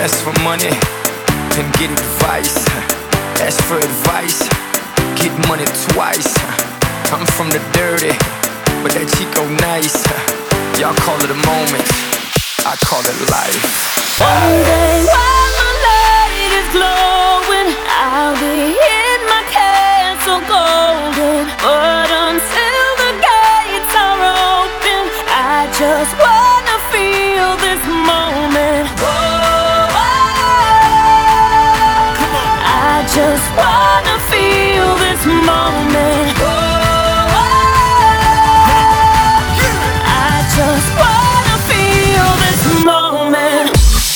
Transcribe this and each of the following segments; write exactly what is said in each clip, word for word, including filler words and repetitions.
Ask for money, then get advice. Ask for advice, get money twice. I'm from the dirty, but that Chico nice. Y'all call it a moment, I call it life. One day while my light is glowing, I'll be in my castle golden. But until the gates are open, I just wanna feel this moment. Whoa, I just wanna feel this moment. Whoa, I just wanna feel this moment.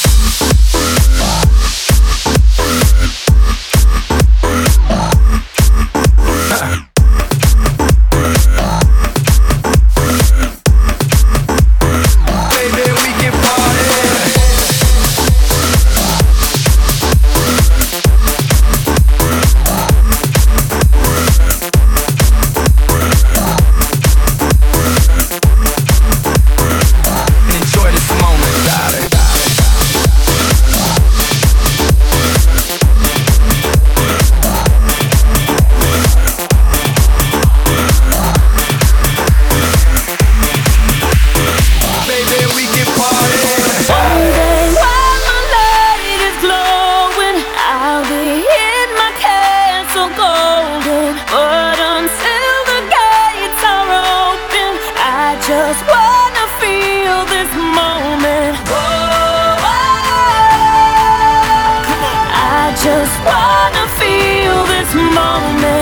Just wanna feel this moment. Whoa, I just wanna feel this moment.